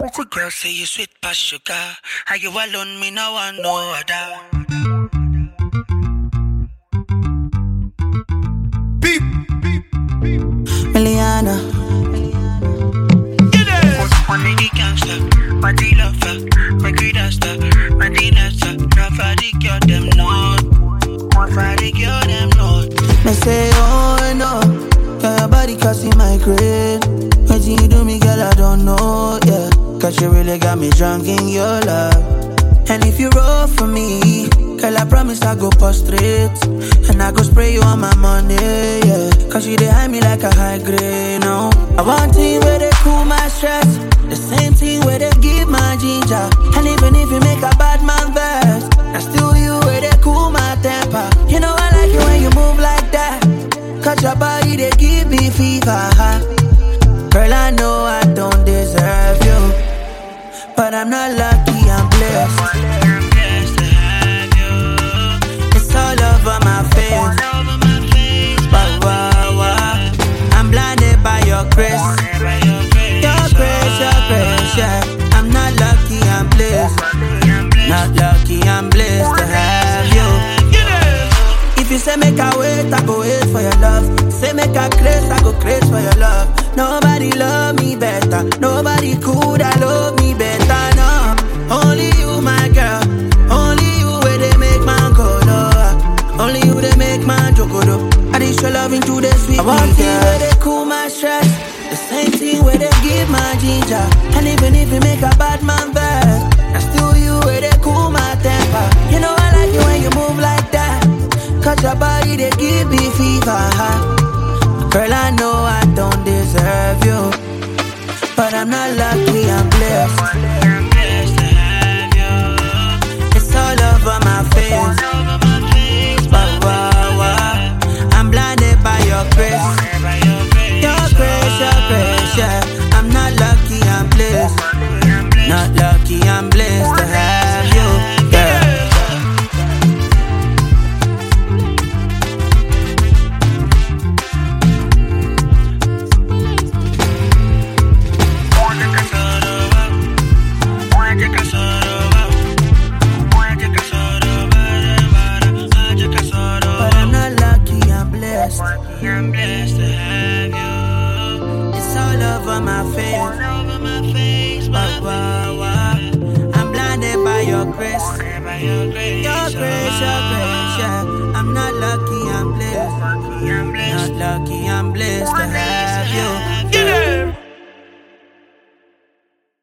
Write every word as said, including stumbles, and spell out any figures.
Pretty girl say you sweet past sugar. How you alone, me no one no other. Beep, beep, beep. Miliana. Get it! One nigga gangster, body lover, make it dasta, body dancer. Nobody girl them not, nobody girl them not. Me say oh no, yeah, your body causing my grade. What you do me, girl, I don't know, yeah. Cause you really got me drunk in your love. And if you roll for me, girl, I promise I go prostrate. And I go spray you on my money, yeah. Cause you dey hide me like a high grade, no. I want thing where they cool my stress, the same thing where they give my ginger. And even if you make a bad man vex, I still you where they cool my temper. You know I like it when you move like that. Cause your body, they give me fever. Girl, I know I don't deserve you, but I'm not lucky, I'm blessed. I'm blessed to have you. It's all over my face. All over my face, Wah, wah, wah. I'm blinded by your grace. by your grace. Your grace, your grace, yeah. I'm not lucky, I'm blessed. I'm blessed. Not lucky, I'm blessed to have you. If you say make I wait, I go wait for your love. Say make I craze, I go craze for your love. Nobody love me better. Nobody could I love me better, no. Only you, my girl. Only you where they make man go low. Only you they make man jokodo. I dish your love into the sweet. I want thing where they cool my stress, the same thing where they give my ginger. And even if you make a bad man vex, I still you where they cool my temper. You know I like it when you move like that. Cause your body, they give me fever. Girl, I know I don't deserve you, but I'm not lucky, I'm blessed. I'm blessed to have you. It's all over my face. All over my face, Wah, wah, wah. I'm blinded by your grace. by your grace. Your grace, your grace, yeah. I'm not lucky, I'm blessed. I'm blessed. Not lucky, I'm blessed to have you, yeah. But I'm not lucky, I'm blessed. I'm blessed to have you. It's all over my face. All over my face, Wah, my wah, wah. I'm blinded by your grace. by your grace. Your grace, your grace, yeah. I'm not lucky, I'm blessed. I'm blessed. Not lucky, I'm blessed to have